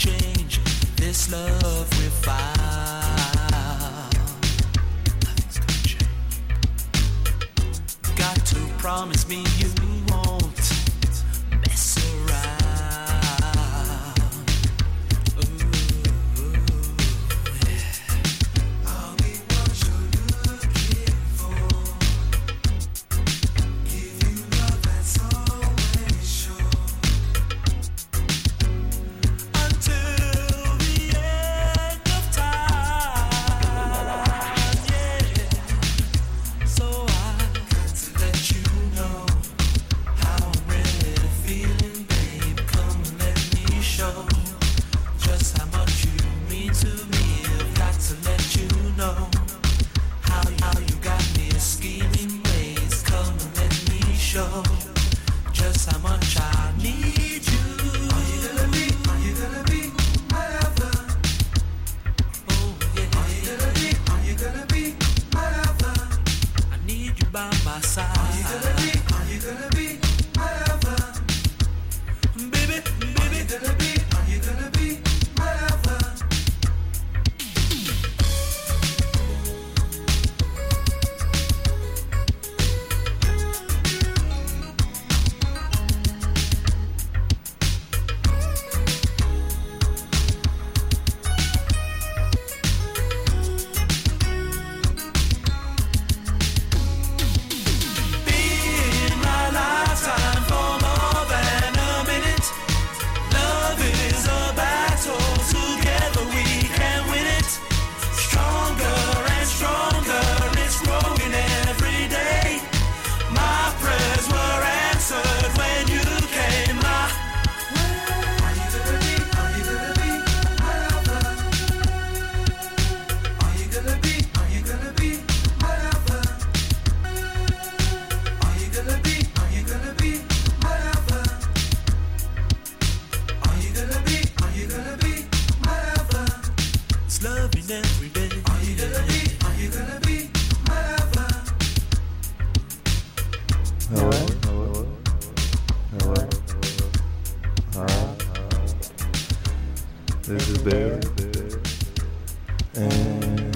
change this love we found. Nothing's gonna change. Got to promise me you won't mess around. Ooh, yeah. I'll be what you're looking for. Give you love that's always sure. Until the end of time, yeah. So I got to let you know how I'm really feeling, babe. Come and let me show just how much you mean to me. I've got to let you know how you got me scheming ways. Come and let me show just how much I need you. Are you gonna be my lover? Oh yeah. Are you gonna be my lover? I need you by my side. Are you gonna be my lover? Baby. Are you gonna be my lover? Be in my lifetime for more than a minute. Love is a battle, together we can win it. Stronger and stronger, it's growing every day. My prayers were answered when you came my way. Are you gonna be my lover? Are you gonna be my lover? Are you gonna be my lover? Are you gonna be my lover? It's loving every day. Are you gonna be my lover? Hello. Hi. This is Bear. And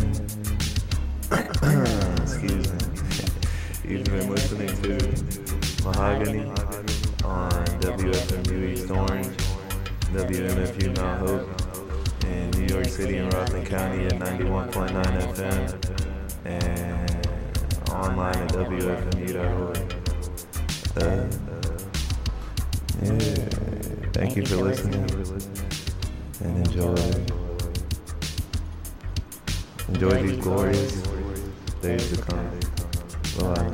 excuse me. You've been listening to Mahogany on WFMU East Orange, WMFU Mount Hope, in New York City and Rockland County at 91.9 FM, and online at WFMU.org. Yeah, thank you for listening, and enjoy these glorious days to come. Bye.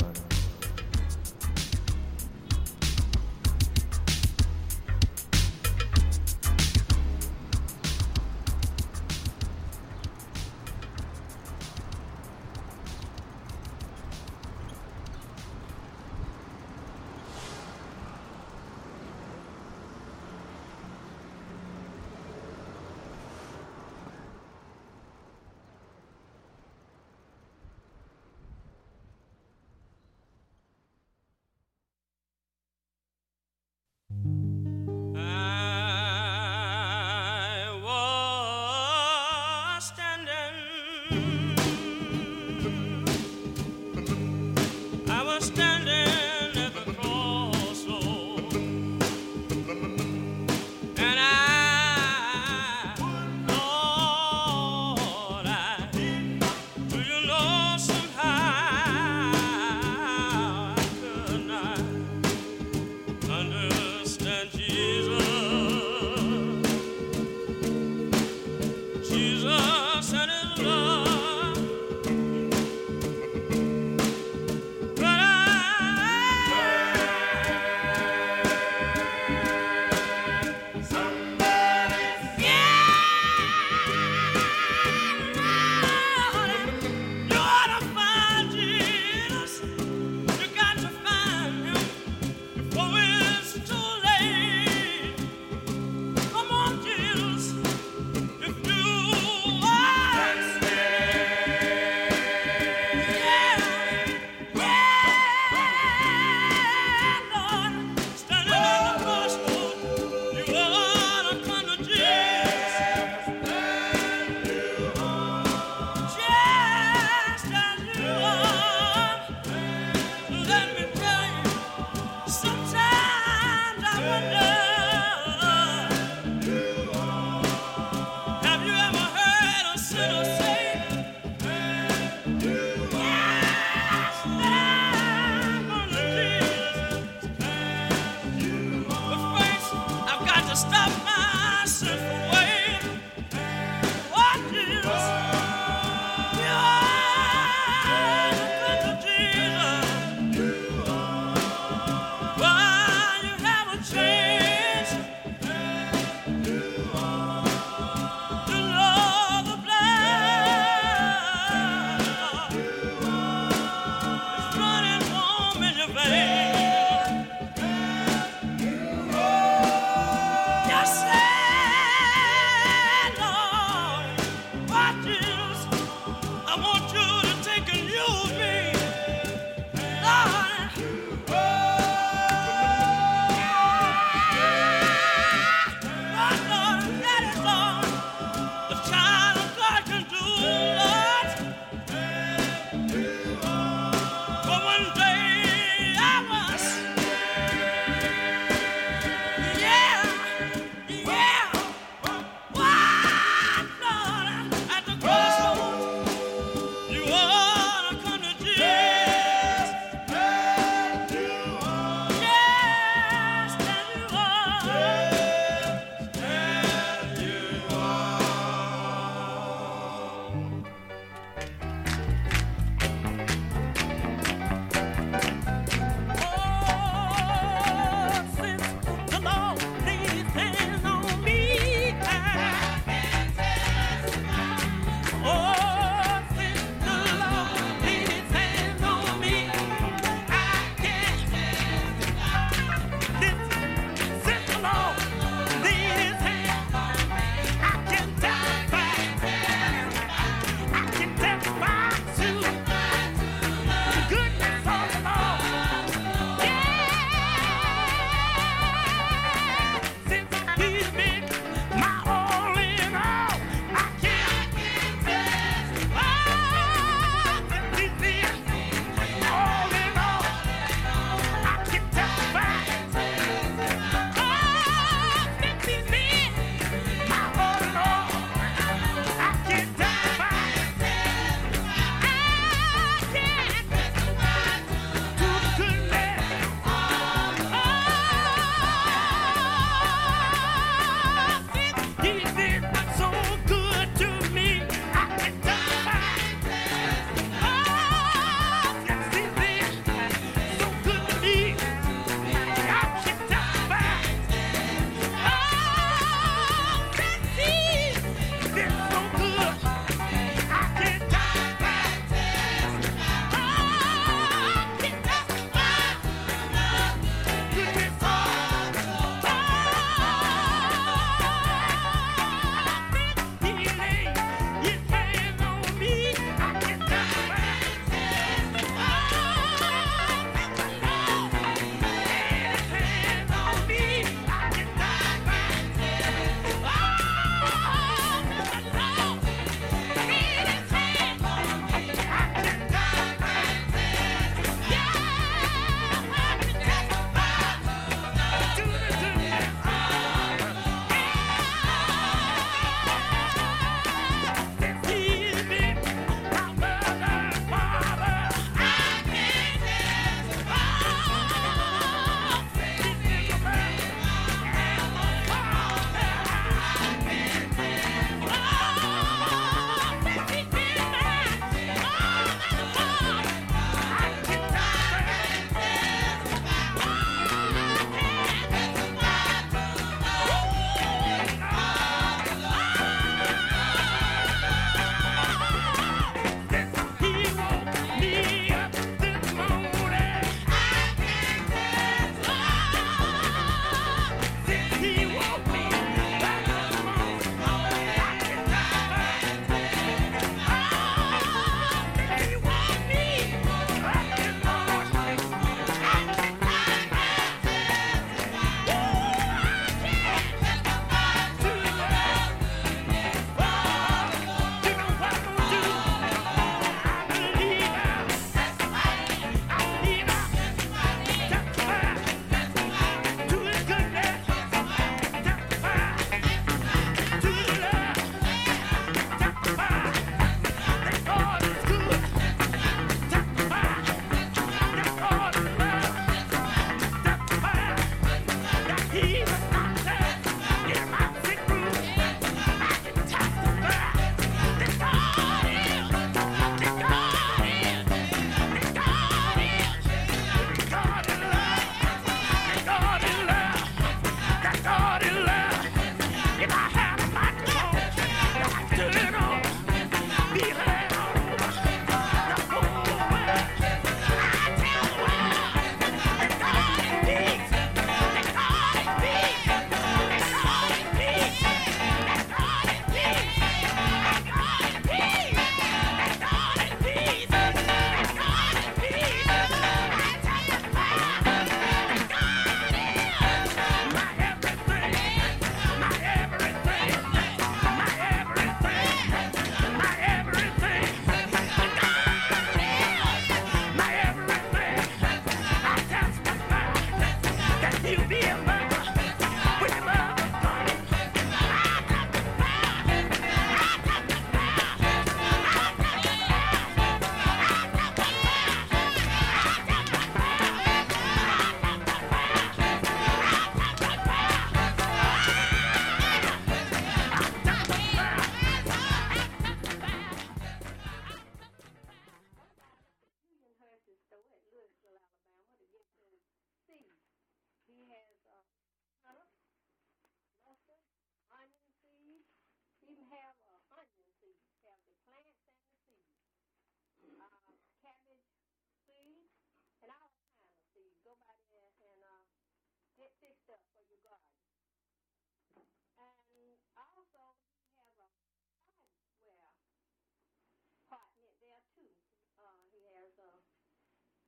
I was standing at the crossroads, and Lord, do you know somehow I could not understand Jesus and His love.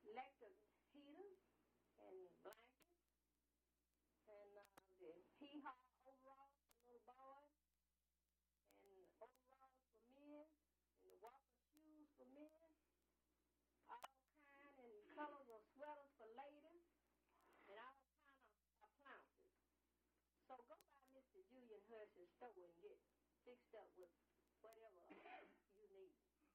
electric heaters and blankets and the hee-haw overalls for little boys and overalls for men and the walker shoes for men, all kind and colors of sweaters for ladies and all kind of appliances. So go by Mr. Julian Hurst's store and get fixed up with whatever you need.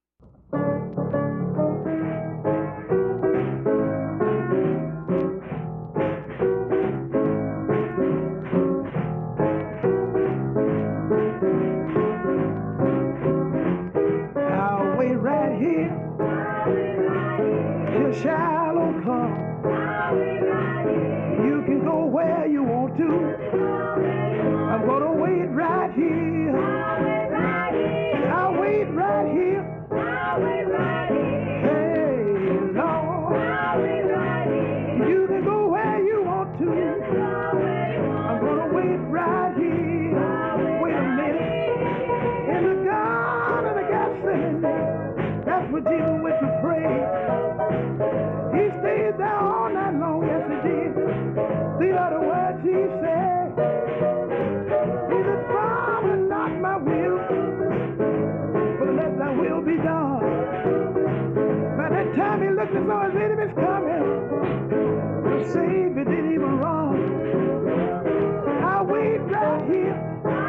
I'll wait right here till Shiloh comes. You can go where you want to. I'm gonna wait right here. I'll wait right here. Hey, Lord. You can go where you want to. I'm gonna wait right here. Wait a minute. In the Garden of Gethsemane, that's where Jesus went to pray. He stayed there all night long, yes he did. These are the words he said. He said, Father, not my will, but let thy will be done. By that time he looked and saw his enemies coming. The Savior didn't even run. I'll wait right here.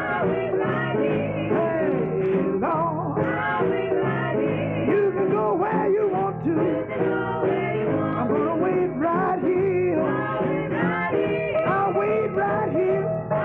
Hey, Lord. You can go where you want to. I'm gonna wait right here. I'll wait right here.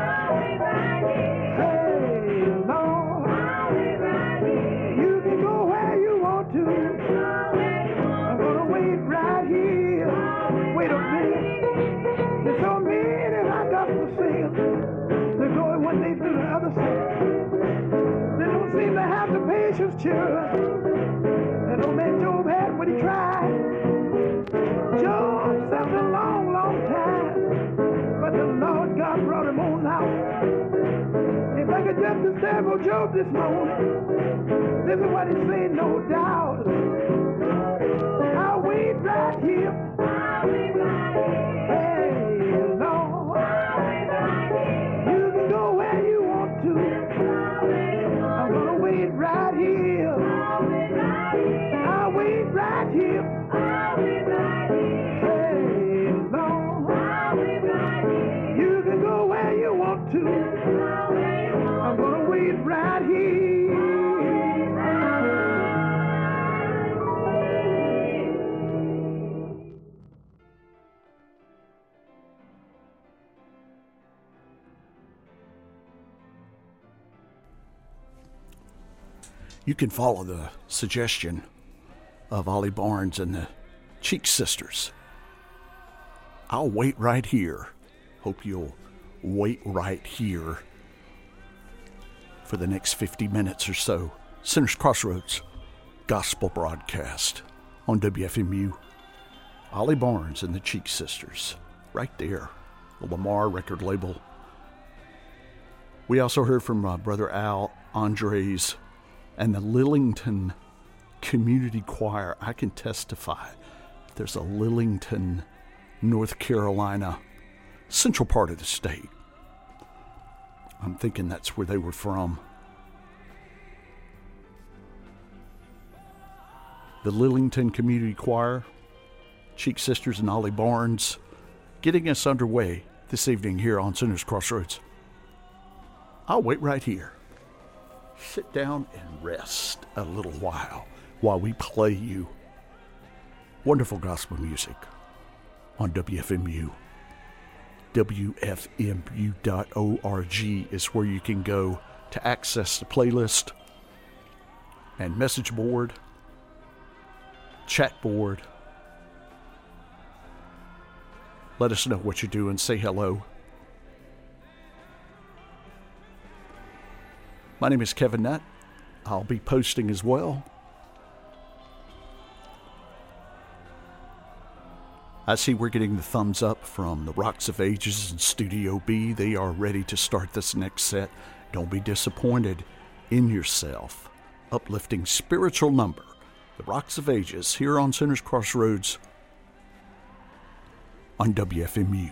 Hey, Lord. You can go where you want to. I'm gonna wait right here. Wait a minute. There's so many I got to sing. They're going one day to the other side. They don't seem to have the patience, children. That old man Job had when he tried. Job suffered a long, long time, but the Lord God brought him on out. If I could just disturb Job this morning, this is what he said, no doubt. I'll wait right here. Hey, Lord. You can go where you want to. I'm gonna wait right here. I'll wait right here. Hey, Lord. You can go where you want to. I'm gonna wait right here. You can follow the suggestion of Ollie Barnes and the Cheek Sisters. I'll wait right here. Hope you'll wait right here for the next 50 minutes or so. Sinners Crossroads Gospel Broadcast on WFMU. Ollie Barnes and the Cheek Sisters, right there, the Lamar record label. We also heard from Brother Al Andres and the Lillington Community Choir. I can testify there's a Lillington, North Carolina, central part of the state. I'm thinking that's where they were from. The Lillington Community Choir, Cheek Sisters and Ollie Barnes, getting us underway this evening here on Sinners Crossroads. I'll wait right here. Sit down and rest a little while we play you wonderful gospel music on WFMU. WFMU.org is where you can go to access the playlist and message board, chat board. Let us know what you're doing. Say hello. My name is Kevin Nutt. I'll be posting as well. I see we're getting the thumbs up from the Rocks of Ages and Studio B. They are ready to start this next set. Don't be disappointed in yourself. Uplifting spiritual number. The Rocks of Ages here on Sinners Crossroads on WFMU.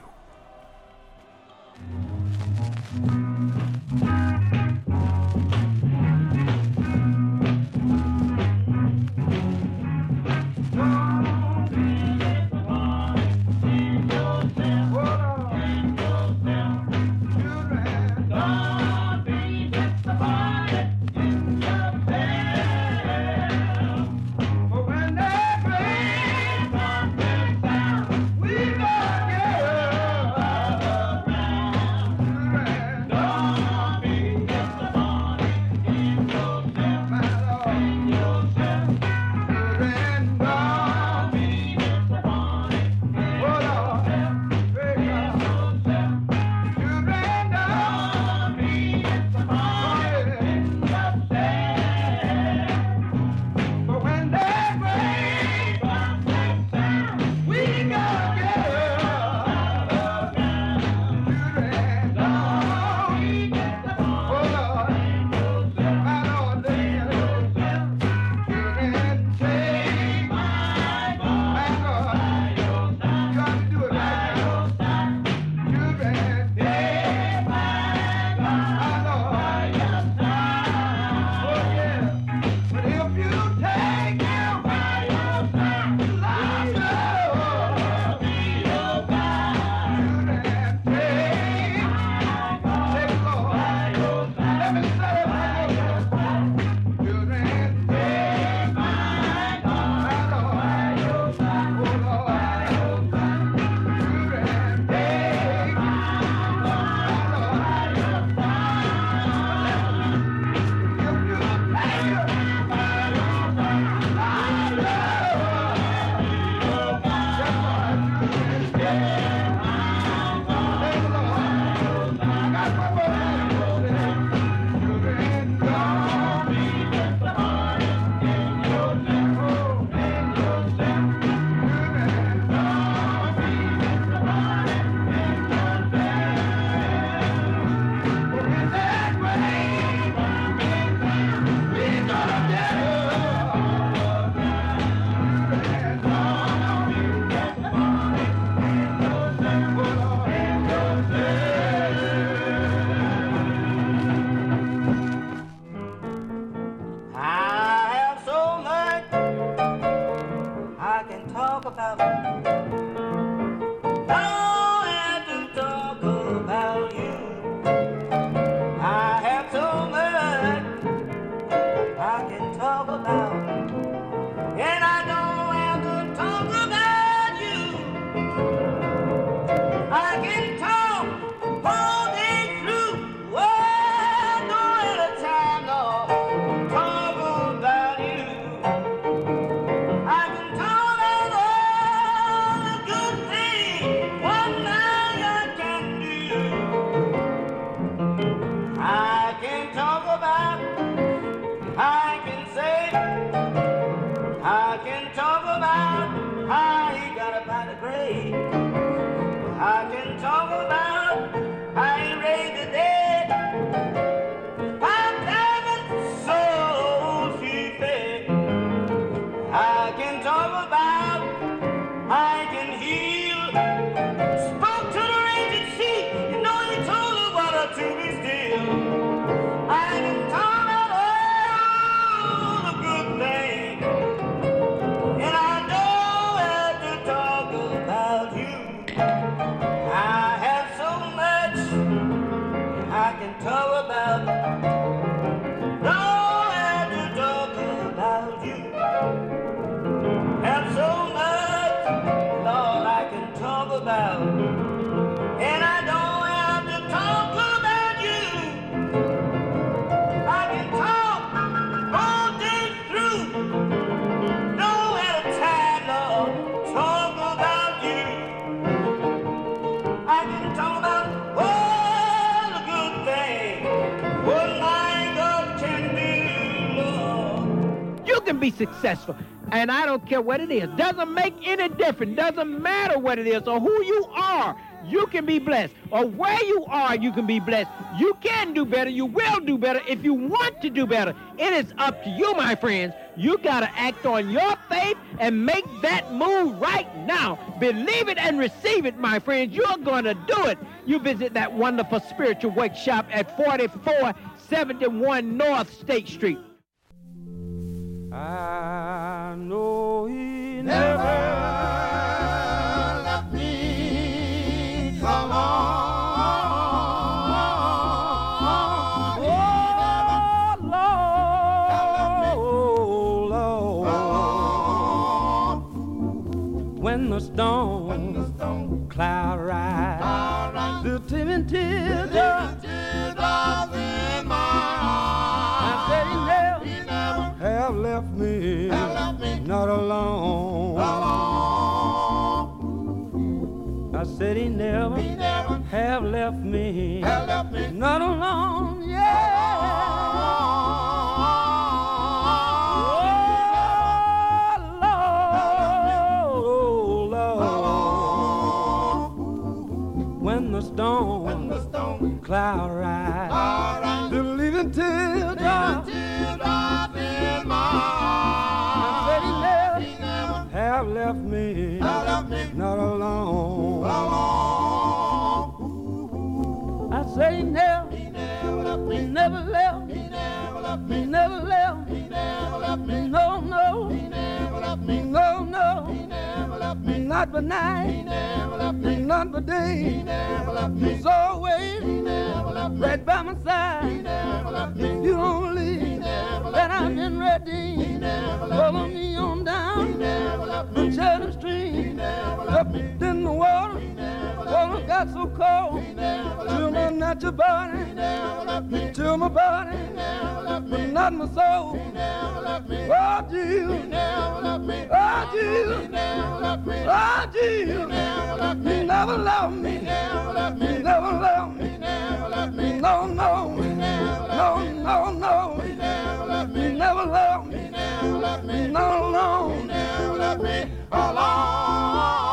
Be successful, and I don't care what it is. Doesn't make any difference. Doesn't matter what it is or who you are. you can be blessed. Or where you are, you can be blessed. You can do better. You will do better if you want to do better. It is up to you, my friends. You got to act on your faith and make that move right now. Believe it and receive it, my friends. You're going to do it. You visit that wonderful spiritual workshop at 4471 North State Street. I know he never left me alone. When the storm cloud rise, the tears drop in my eyes. I said he never have left me, not alone. I said he never have left me, not alone. When the storm cloud rise, the living tear drop in my eyes. I said he never have left me, not alone. I say he never left me, never left me, never left me, no, no, no, no, not by night, not by day. He's always right by my side. You don't leave, and I've been ready. Follow me on down the Cheddar Street, up in the water. Water got so cold, till my natural body, till my body, but not my soul. Oh, Jesus, oh, Jesus, oh, Jesus, he never loved me, never loved me, no, no, no, no, no, he never loved me, no, no, alone.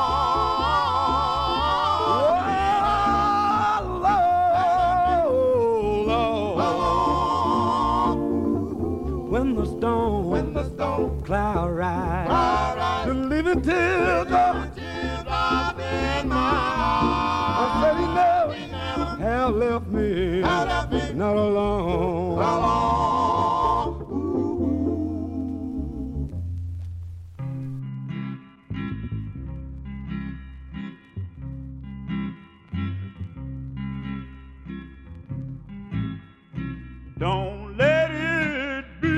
When the storm cloud rise, the living tear drop in my eyes. I said he never have left me, not alone. Don't let it be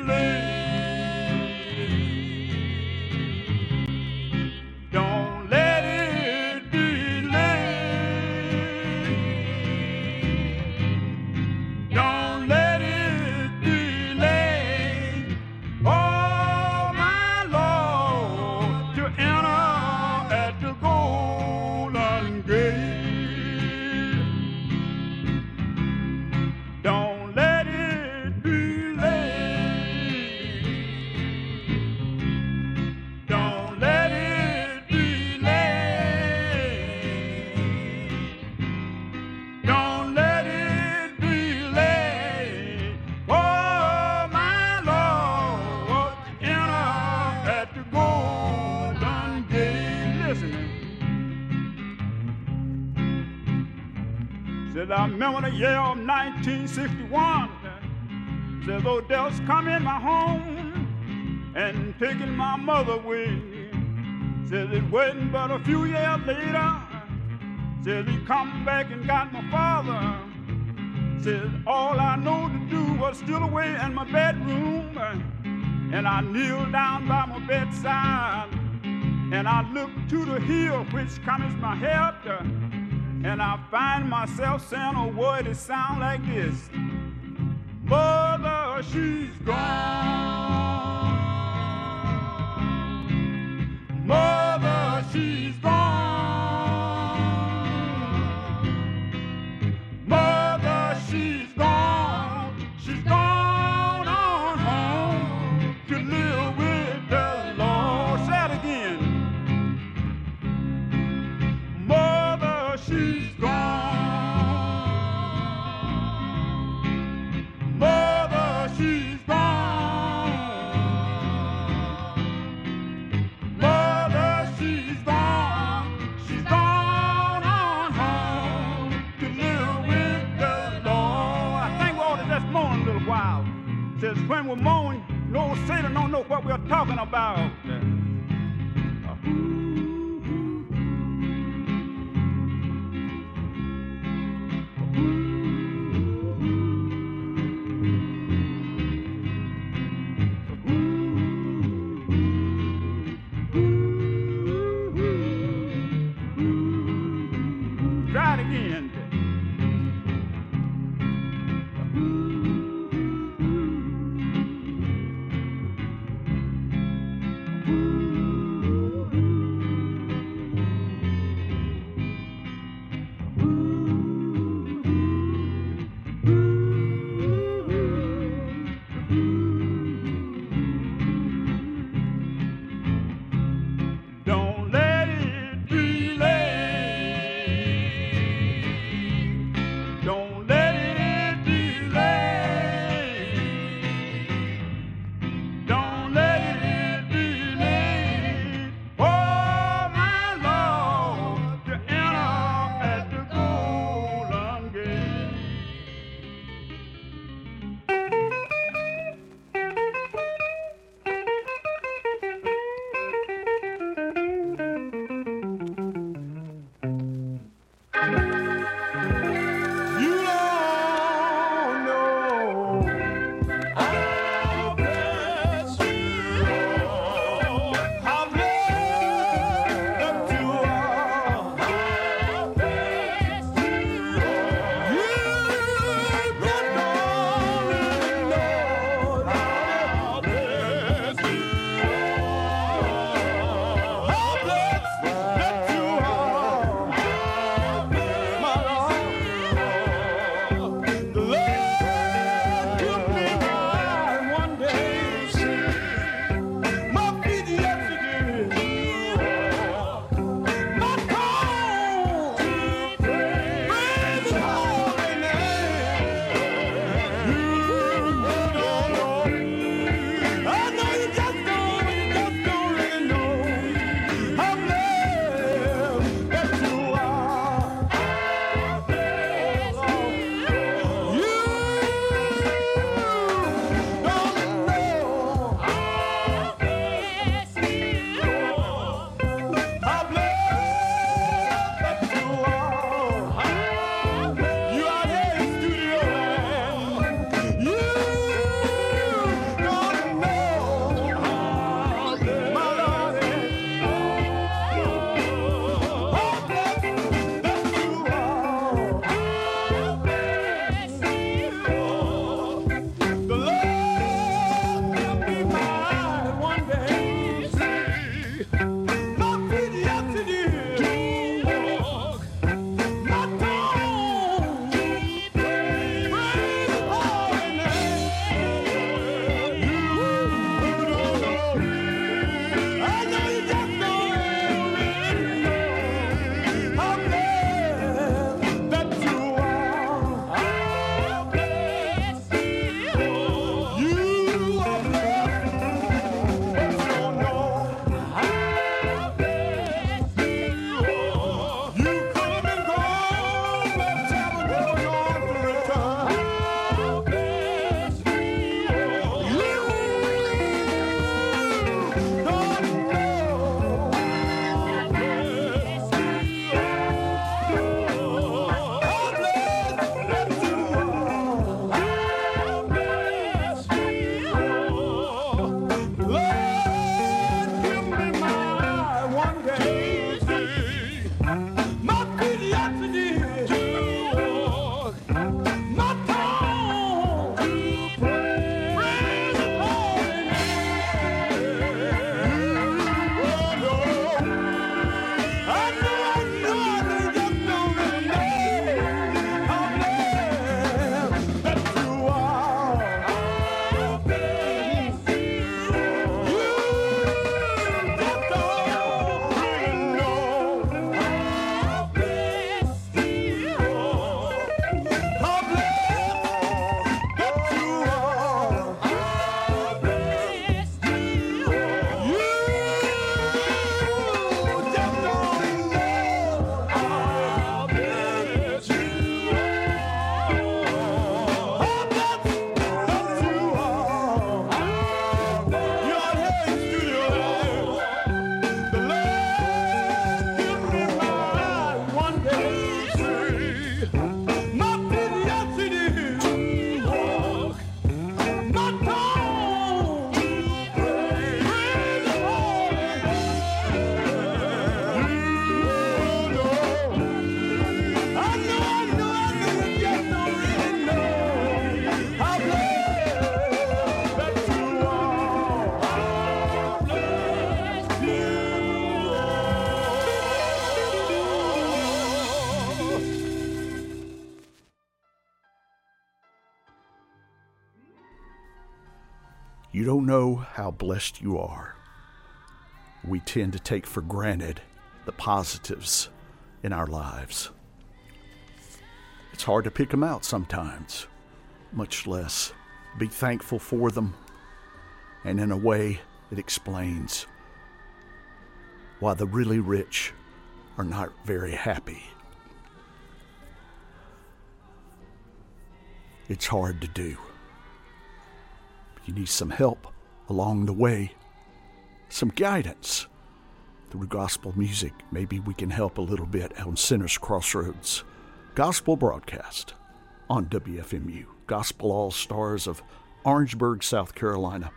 late. Don't let it be late. Don't let it be late. Oh, my Lord, to enter at the golden gate. Don't let it be late. Don't let it be late. Don't let it be late. Oh, my Lord, enter at the golden gate. Listen. Said I remember the year of 1961. Said Odell's come in my home and taking my mother away. Said it wasn't but a few years later. Said he come back and got my father. Said all I know to do was steal away in my bedroom. And I kneeled down by my bedside. And I looked to the hill which comes my help. And I find myself saying a word that sound like this. Mother, she's gone. Mother, she's gone. Mother, she's gone. She's gone on home to live with the Lord. Say it again. Mother, she's gone. Mother, she's gone. She's gone on home to live with the Lord. I think we ought to just mourn a little while. Says when we mourn, no Satan don't know what we're talking about. Try it again. You don't know how blessed you are. We tend to take for granted the positives in our lives. It's hard to pick them out sometimes, much less be thankful for them. And in a way, it explains why the really rich are not very happy. It's hard to do. You need some help along the way, some guidance through gospel music. Maybe we can help a little bit on Sinners Crossroads gospel broadcast on WFMU, Gospel All-Stars of Orangeburg, South Carolina.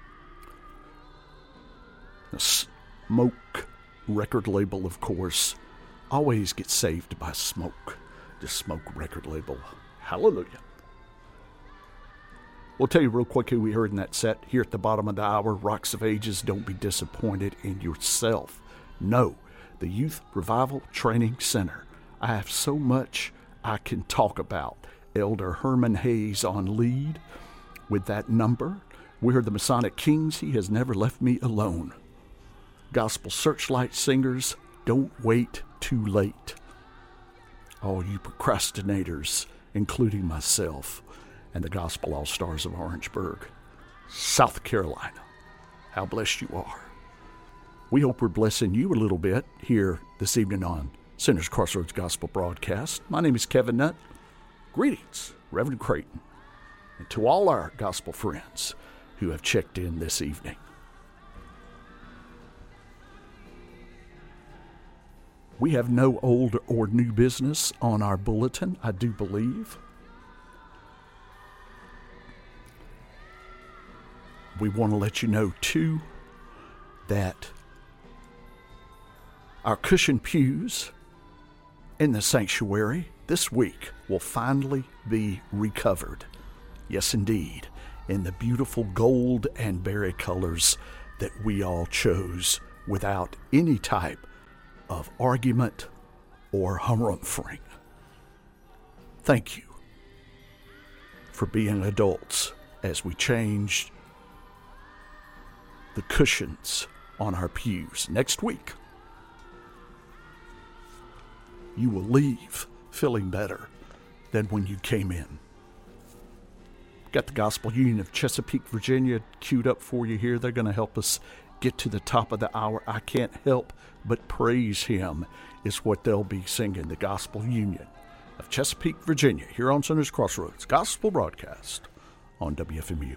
The Smoke record label, of course, always gets saved by Smoke. The Smoke record label. Hallelujah. We'll tell you real quick who we heard in that set here at the bottom of the hour. Rocks of Ages, Don't Be Disappointed in Yourself. No, the Youth Revival Training Center. I have so much I can talk about. Elder Herman Hayes on lead with that number. We heard the Masonic Kings, He Has Never Left Me Alone. Gospel Searchlight Singers, Don't Wait Too Late. All you procrastinators, including myself, and the Gospel All-Stars of Orangeburg, South Carolina. How blessed you are. We hope we're blessing you a little bit here this evening on Sinners Crossroads Gospel Broadcast. My name is Kevin Nutt. Greetings, Reverend Creighton, and to all our gospel friends who have checked in this evening. We have no old or new business on our bulletin, I do believe. We want to let you know, too, that our cushioned pews in the sanctuary this week will finally be recovered. Yes, indeed, in the beautiful gold and berry colors that we all chose without any type of argument or harumph-ing. Thank you for being adults as we changed the cushions on our pews. Next week, you will leave feeling better than when you came in. Got the Gospel Union of Chesapeake, Virginia queued up for you here. They're going to help us get to the top of the hour. I can't help but praise Him is what they'll be singing. The Gospel Union of Chesapeake, Virginia, here on Sinners Crossroads Gospel Broadcast on WFMU.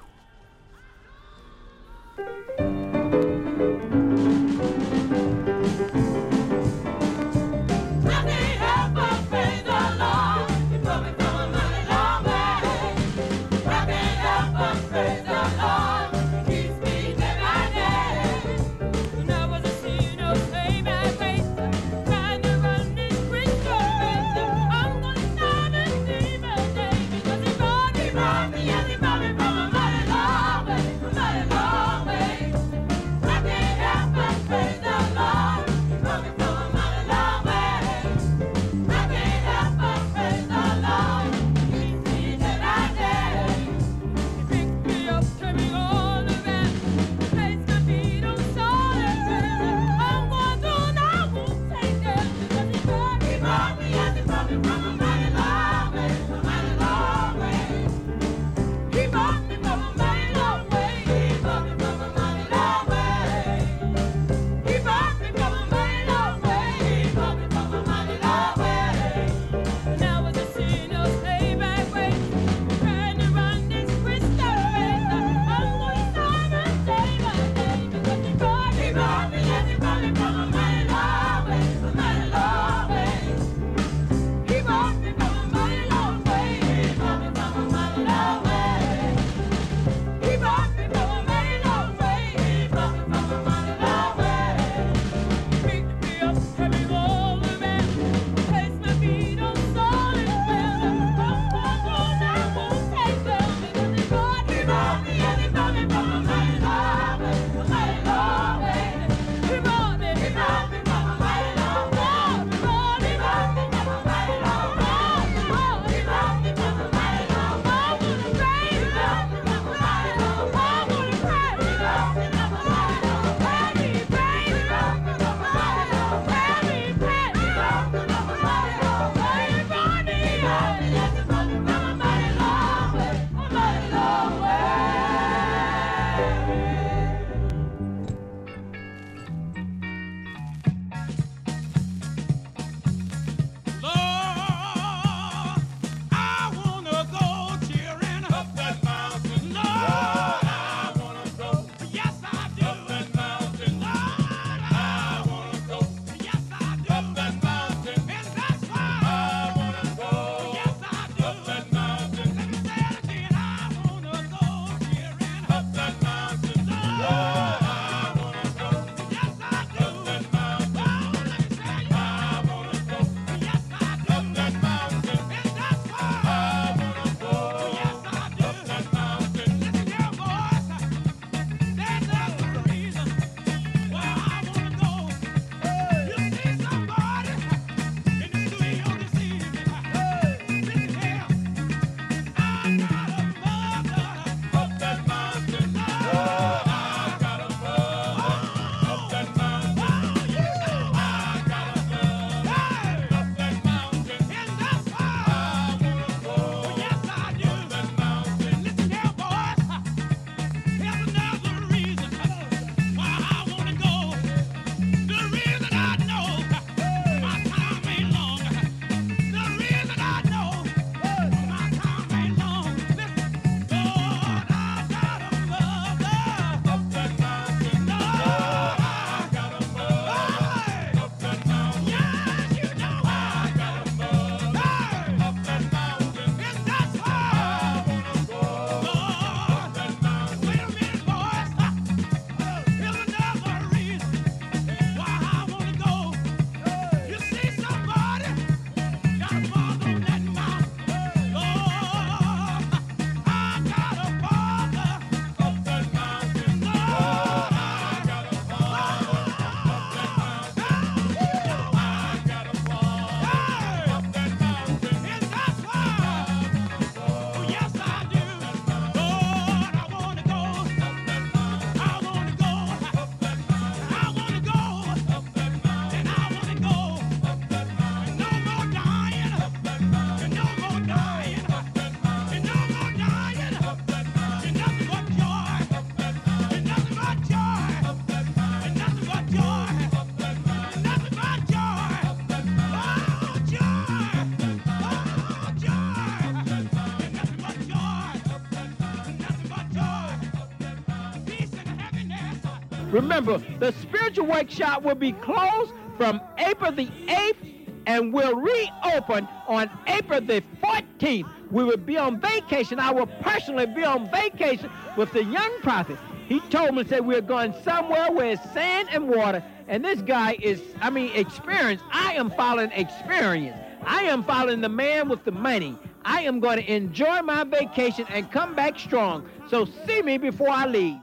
Remember, the spiritual workshop will be closed from April the 8th and will reopen on April the 14th. We will be on vacation. I will personally be on vacation with the young prophet. He told me, said we're going somewhere where it's sand and water. And this guy is, experience. I am following experience. I am following the man with the money. I am going to enjoy my vacation and come back strong. So see me before I leave.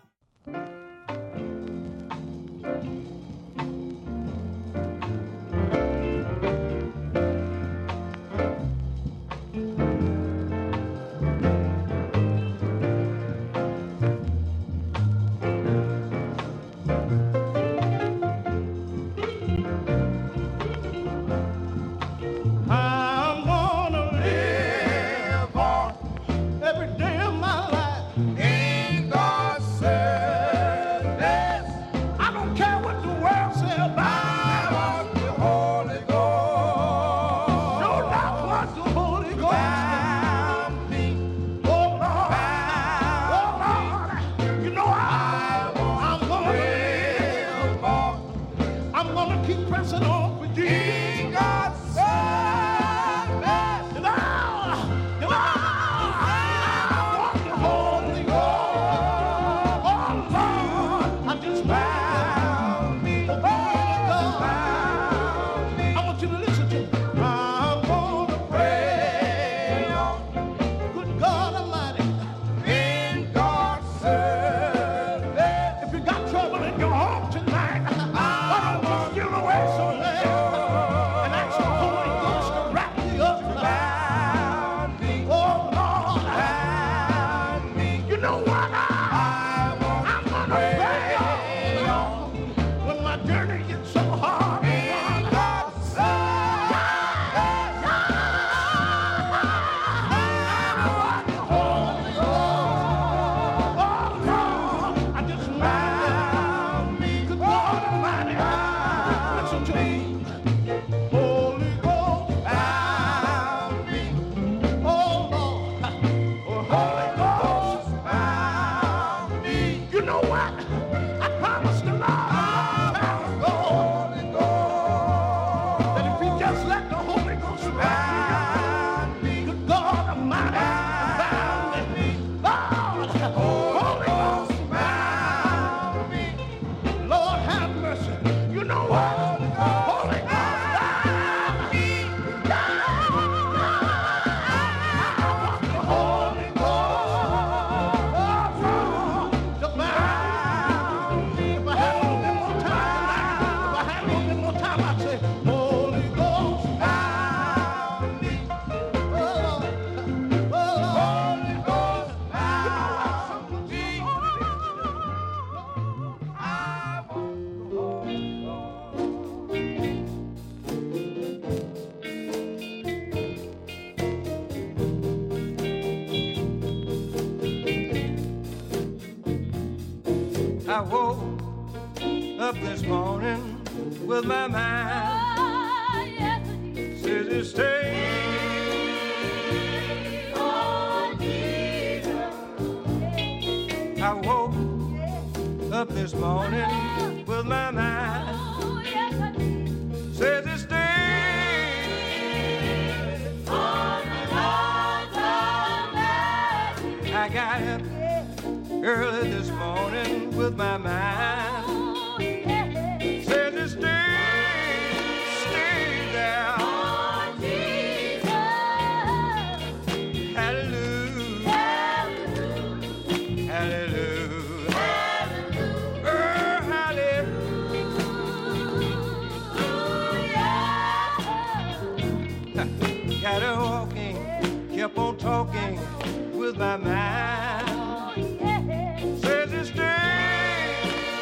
I'm gonna live on every day of my life in God's service. I don't care what the world says about the Holy Ghost. No, not what the Holy Ghost found me. Oh Lord, oh Lord, you know I'm gonna live on. I'm gonna keep pressing on for Jesus. God's service. And I want the Holy Ghost. Oh Lord, I just found me. Oh God, I want you to listen to me. I'm gonna pray on. Good God Almighty, in God's service. If you got trouble in your home tonight, why don't you steal away so late and ask the Holy Ghost to wrap you up around me? Oh Lord, you know what? I'm gonna pray on when my journey gets so hard. In God's service. I want the Holy Ghost. Oh Lord, I just found me. Good God Almighty, listen to me. Holy Ghost found me. Oh Lord, Holy Ghost found me. You know what? I promised the Lord a long time ago that if He just let the Holy Ghost found me, good God Almighty found me. Lord, Holy Ghost found me. Lord have mercy. You know what? Holy Ghost found me. I want the Holy Ghost to found me. If I had a little bit more time, I'd say, Holy Ghost found me. Oh Lord, Holy Ghost found me. I want the Holy I woke up this morning with my mind says it stay on Jesus. I woke up this morning with my mind says it stay on the Lord's Almighty. I got up early this morning with my mind says it stay there. Hallelujah, hallelujah, oh, hallelujah. Got her walking, kept on talking with my mind. Says it stay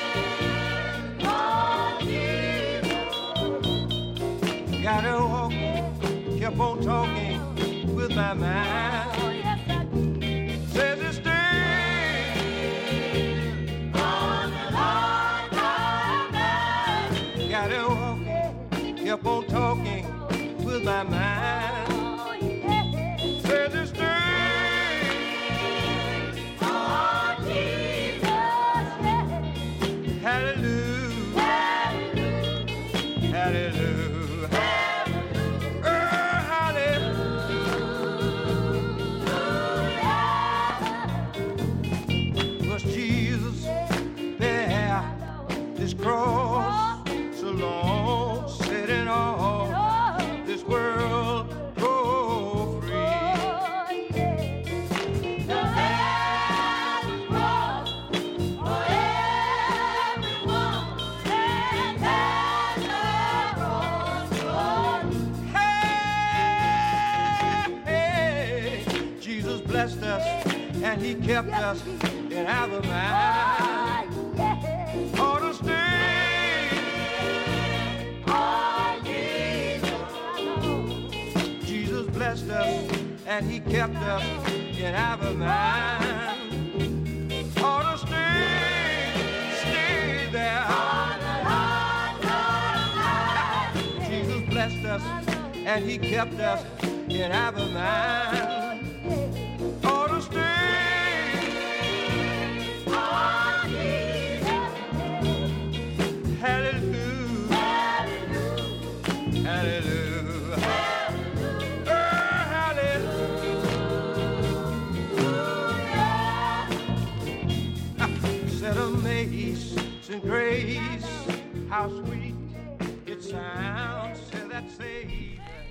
on Jesus. Got her walking, kept on talking with my mind. Says it stay on the Lord's Almighty. Got her walking, kept on talking with my mind. Says it stay. Hallelujah. his cross so long, setting all this world go free. Hey, Jesus blessed us and he kept us in our mind. Ought to stay. Jesus blessed us and he kept us in our mind. Ought to stay there. Jesus blessed us and he kept us in our mind. Ought to stay. Hallelujah. Hallelujah. Hallelujah. Set amazing grace, how sweet it sounds, say that Savior.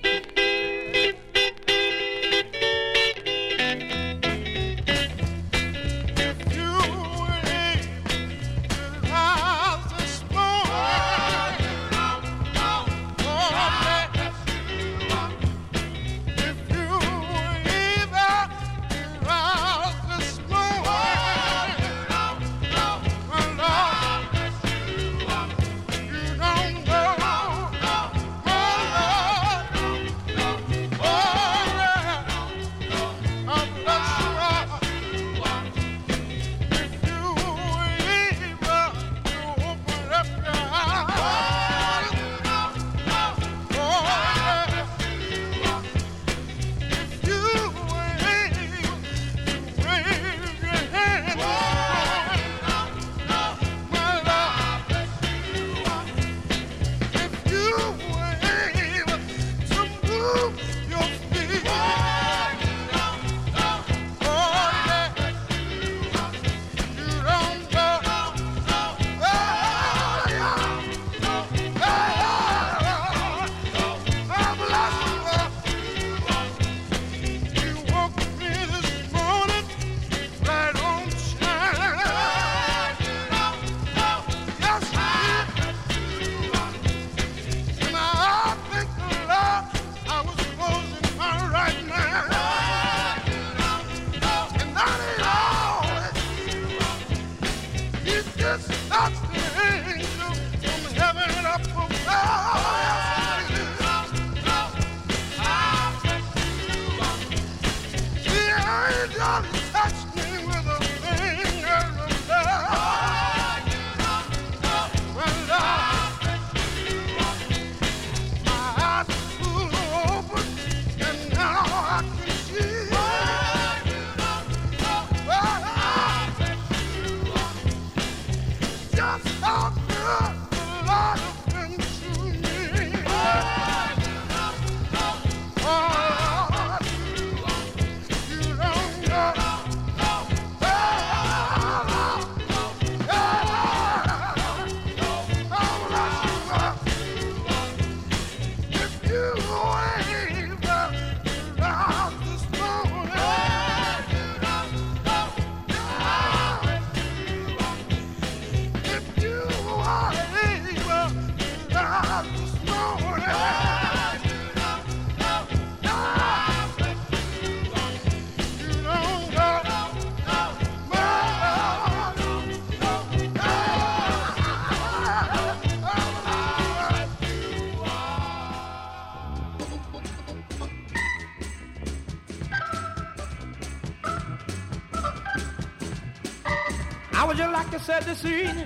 I would just like to say this evening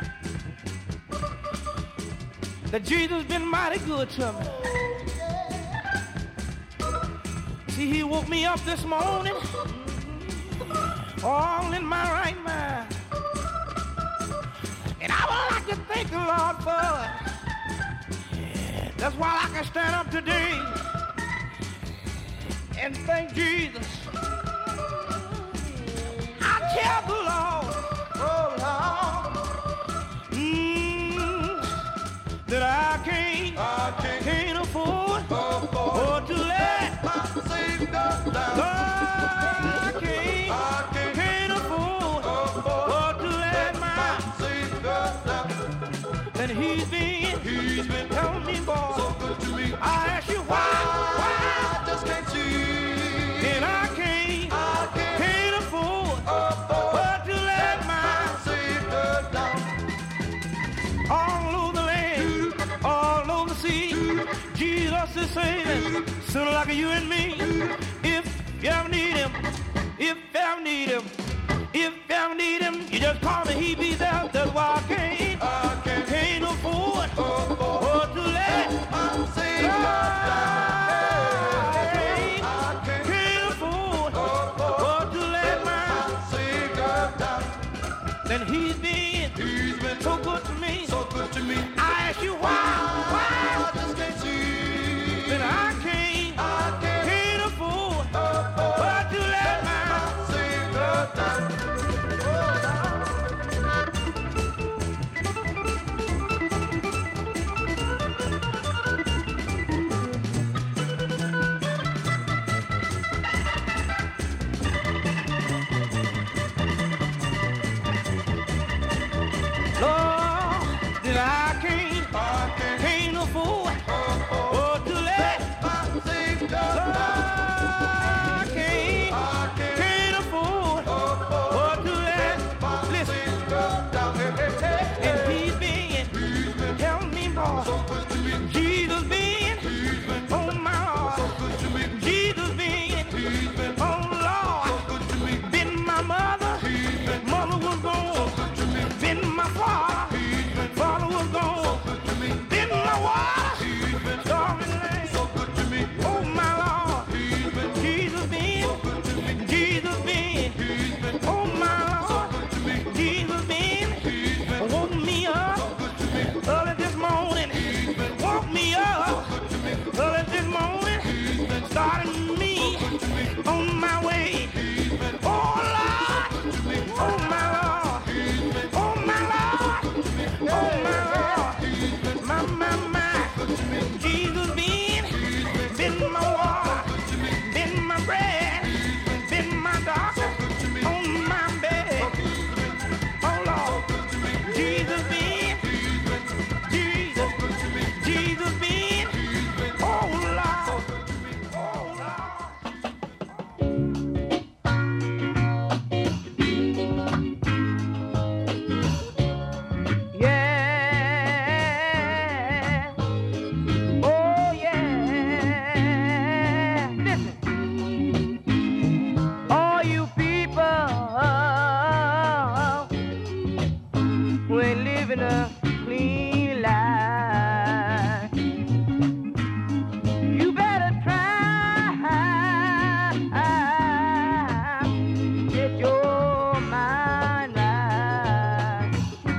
that Jesus been mighty good to me. See, he woke me up this morning, all in my right mind. And I would like to thank the Lord for it. That's why I can stand up today and thank Jesus. I tell the Lord, oh Lord, can't afford to let my Savior down. I can't afford to let my Savior down. And he's been telling me, boy, so good to me. I ask you why I just can't see. And I can't afford to let my Savior down. All over the land, all over the sea, Jesus is saving, sooner like you and me. If you ever need him, if you ever need him, if you ever need him, you just call me, he be there. That's why I can't afford to let my Savior down. Can't afford to let my Savior down. Then he's been so good to me, so good to me. I ask you why I just can't see. Then I can't afford to let my Savior down. Lord, that I can't afford to let my Savior down. I can't afford to let my Savior down. And he's been telling me, boy, Jesus been on my Lord. Jesus been on Lord. Been my mother was gone. Been my father was gone. Been my water, stormy land. Oh my Lord, Jesus been, oh my Lord, Jesus been, woke me up early this morning, woke me up early this morning, starting me on my way. Oh Lord, oh my Lord, oh my Lord, oh my Lord, my, Jesus been my water, been my bread, been my doctor, on my bed. Oh Lord, Jesus been, Jesus been, oh Lord, oh Lord. Yeah, oh yeah. Listen, all you people who ain't living a clean life, you better try get your mind right.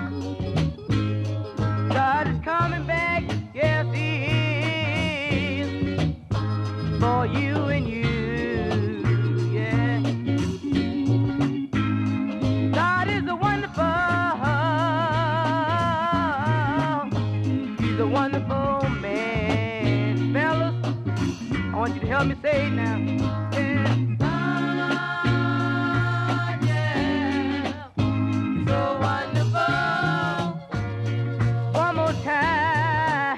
God is coming back, yes he is, for you and you, yeah. God is a wonderful, he's a wonderful man. Fellas, I want you to help me say it now. Yeah. God, yeah, so wonderful. One more time.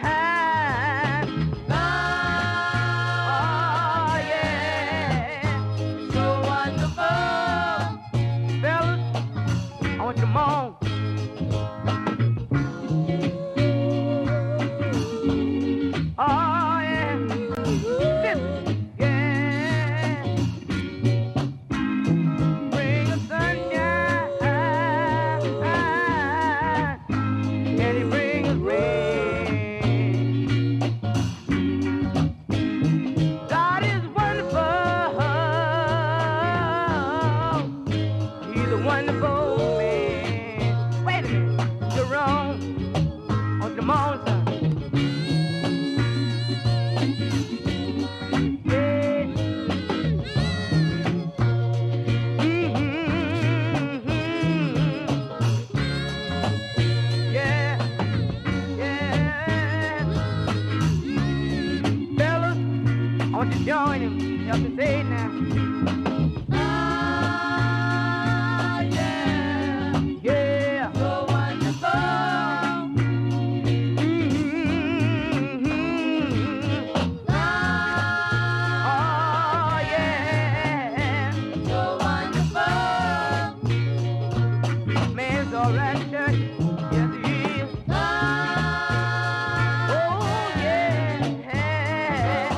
Oh, yeah, so wonderful. Fellas, I want you to moan. Oh, yeah. Listen, yeah. help me say it now. Ah, yeah, yeah, so wonderful. Ah, yeah, so wonderful. Man's all right, church. Yes, he is. Oh, yeah, so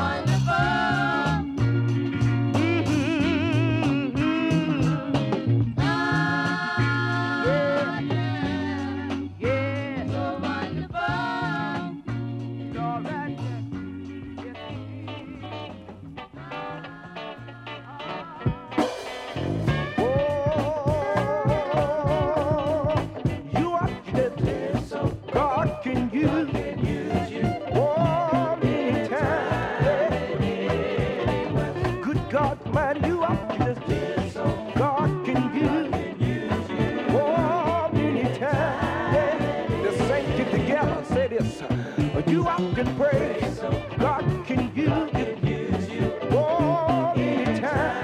you often pray, God can use you. Oh, anytime.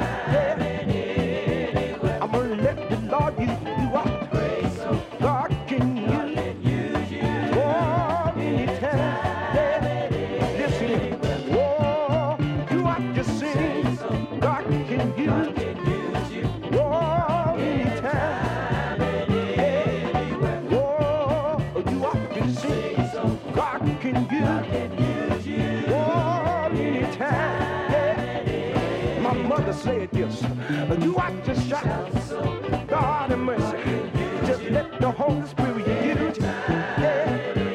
Yeah. I'm gonna let the Lord use you. God can use you. Oh, anytime. Yeah. Listen. Oh, you ought to sing. God can use you. Oh, anytime. Yeah. Oh, you ought to sing. God can use you. Oh, anytime. Yeah. My mother said this. You ought to shout. God have mercy. Just let the Holy Spirit use you. Yeah.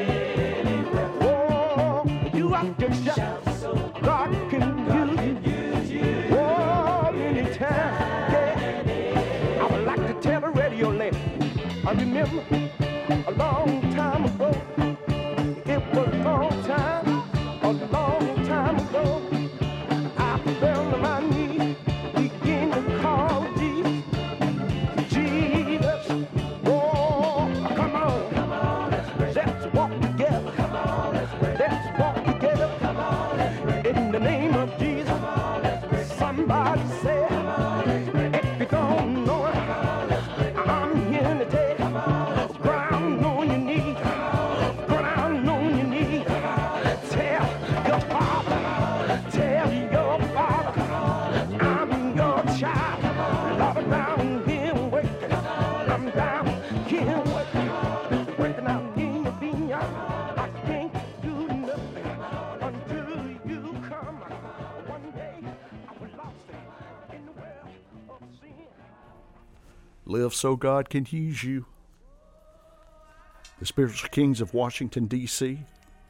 Oh, you ought to shout. God can use you. Oh, anytime. Yeah. I would like to tell the radio lady. I remember a long time ago. It was a long time ago. I fell on my knees, began to call Jesus. Jesus, oh, come on, let's walk together. Let's walk together. In the name of Jesus. Somebody said, if you don't know it, I'm here to tell you. Ground on your knees. Ground on your knees. Tell your father. Tell your father. I'm your child. Lord, down here working. I'm down here working. Working out in your vineyard. I can't do nothing until you come. One day I was lost in the well of sin. Live so God can use you. The Spiritual Kings of Washington, D.C.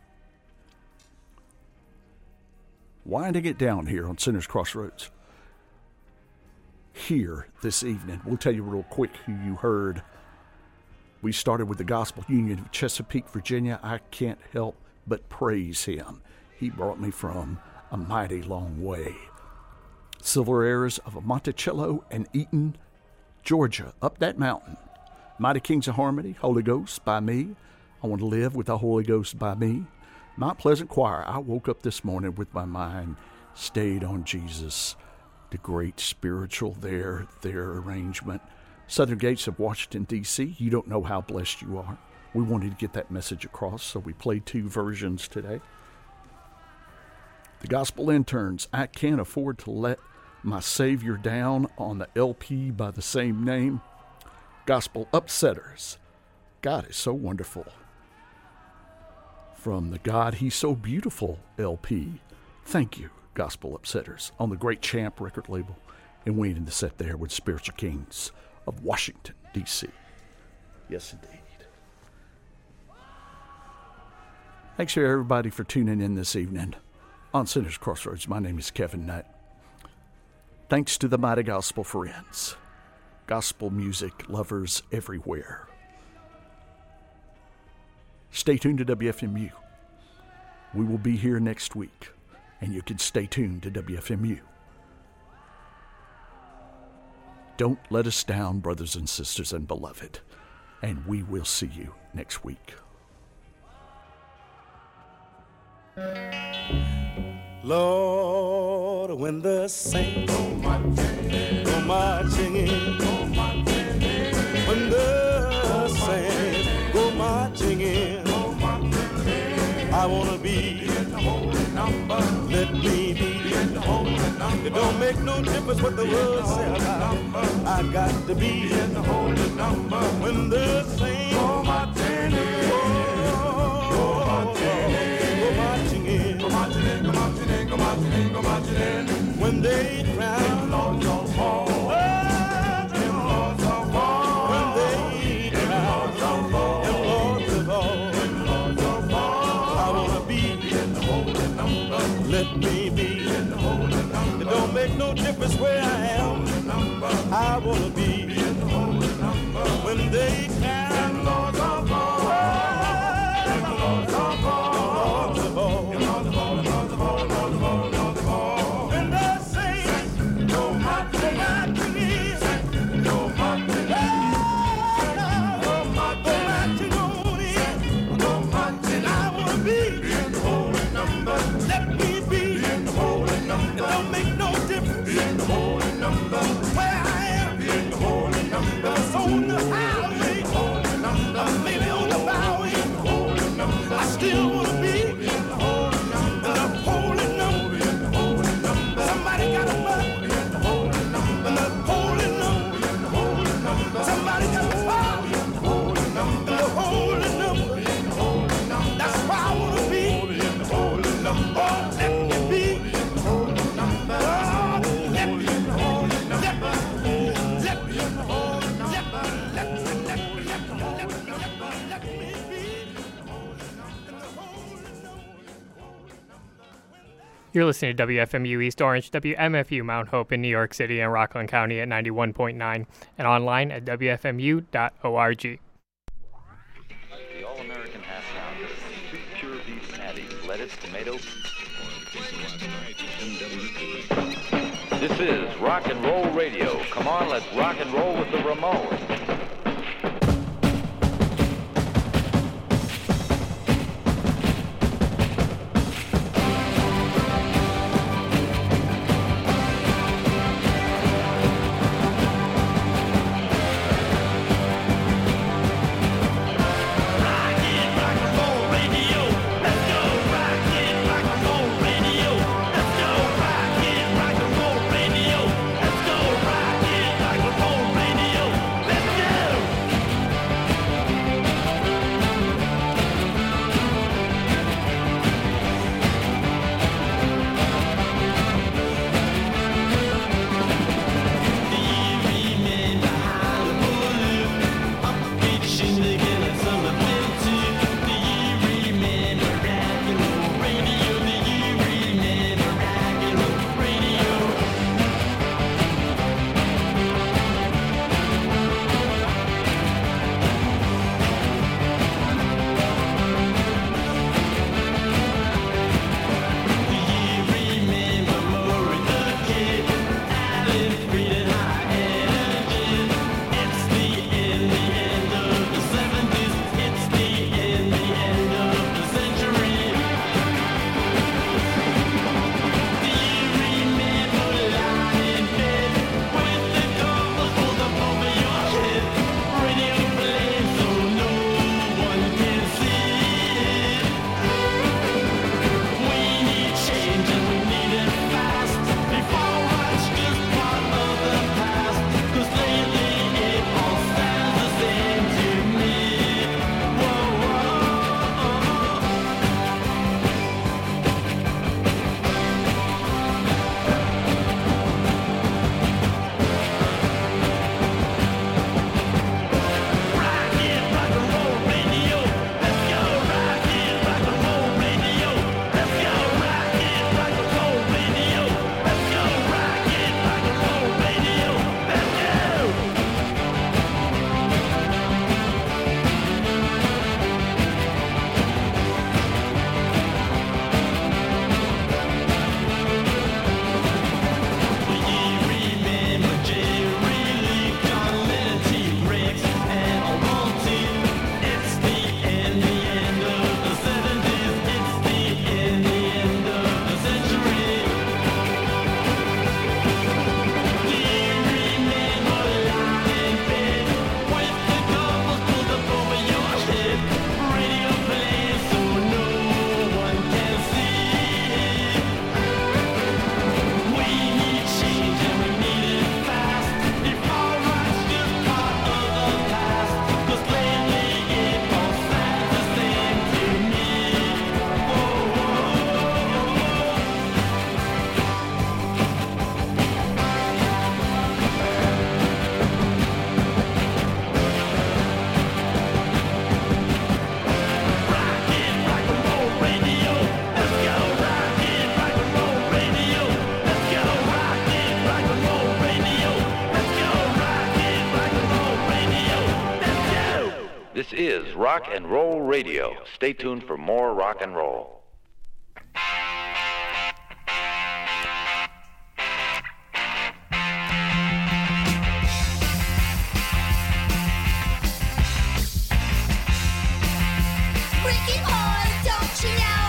Winding it down here on Sinners Crossroads. Here this evening, we'll tell you real quick who you heard. We started with the Gospel Union of Chesapeake, Virginia. I can't help but praise him. He brought me from a mighty long way. Silver Airs of Monticello and Eaton, Georgia, up that mountain. Mighty Kings of Harmony, Holy Ghost by me. I want to live with the Holy Ghost by me. Mount Pleasant Choir, I woke up this morning with my mind stayed on Jesus. The great spiritual their arrangement. Southern Gates of Washington, D.C., you don't know how blessed you are. We wanted to get that message across, so we played 2 versions today. The Gospel Interns, I can't afford to let my Savior down on the LP by the same name. Gospel Upsetters, God is so wonderful. From the God He's So Beautiful LP, thank you, Gospel Upsetters, on the Great Champ record label. And we ended the set there with Spiritual Kings of Washington, D.C. Yes, indeed. Thanks to everybody for tuning in this evening on Sinners Crossroads. My name is Kevin Nutt. Thanks to the mighty gospel friends, gospel music lovers everywhere. Stay tuned to WFMU. We will be here next week, and you can stay tuned to WFMU. Don't let us down, brothers and sisters and beloved, and we will see you next week. Lord, Lord, when the saints go marching in, when the saints go marching in, I wanna be in the holy number. Let me be in the holy number. It don't make no difference what the world say about it. I got to be in the holy number. When the saints go marching in, go marching in, go marching in, go marching in, go marching in, go marching in, go marching in. When they crown Lords of all, Lords of all, when they crown Lords of all. Let me be in the holy number. It don't make no difference where I am. I wanna be in the holy number. When they can, Lords of all, Lords of all, Lords of all, Lords of all, Lords of all, Lords of all, Lords of all. When the saints go marching in, go marching in, go marching on in, go marching. I wanna be in the holy number. Let me it don't make no difference in the holy number where I am in the holy number. It's on the highway, holy number. Maybe on the byway, holy number. I still wanna be in the holy number. The holy number, in the holy number. Somebody got a mother in the holy number. The holy number, in the holy number. Somebody got a father in the holy number. The holy number, in the holy number. That's why I wanna be in the holy number. Oh, let me be. You're listening to WFMU East Orange, WMFU Mount Hope in New York City and Rockland County at 91.9, and online at WFMU.org. The All-American half-pound is 2 pure beef patties, lettuce, tomato. This is Rock and Roll Radio. Come on, let's rock and roll with the Ramones. Let's go! is Rock and Roll Radio. Stay tuned for more rock and roll. Ricky boy, don't you know?